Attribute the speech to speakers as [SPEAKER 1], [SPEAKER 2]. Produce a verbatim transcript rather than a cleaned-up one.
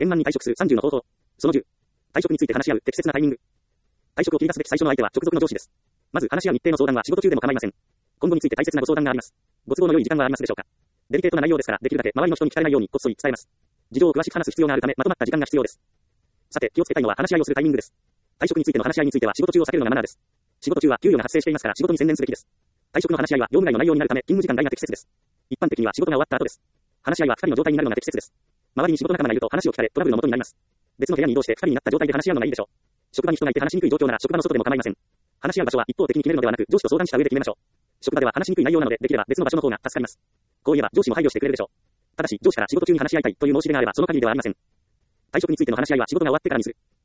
[SPEAKER 1] 円満に退職するさんじゅうの方法。そのじゅう。退職について話し合う適切なタイミング。退職を切り出すべき最初の相手は直属の上司です。まず話し合う日程の相談は仕事中でも構いません。今後について大切なご相談があります。ご都合の良い時間はありますでしょうか。デリケートな内容ですから、できるだけ周りの人に聞かれないようにこっそり伝えます。事情を詳しく話す必要があるため、まとまった時間が必要です。さて、気をつけたいのは話し合いをするタイミングです。退職についての話し合いについては仕事中を避けるのがマナーです。仕事中は給与が発生していますから仕事に専念すべきです。退職の話し合いは業務外の内容になるため勤務時間外が適切です。一般的には仕事が終わった後です。話し合いは二人の状態になるのが適切です。周りに仕事仲間がいると話を聞かれトラブルの元になります。別の部屋に移動して二人になった状態で話し合うのがいいでしょう。職場に人がいて話しにくい状況なら職場の外でも構いません。話し合う場所は一方的に決めるのではなく上司と相談した上で決めましょう。職場では話しにくい内容なのでできれば別の場所の方が助かります。こう言えば上司も配慮してくれるでしょう。ただし上司から仕事中に話し合いたいという申し出があればその限りではありません。退職についての話し合いは仕事が終わってからにする。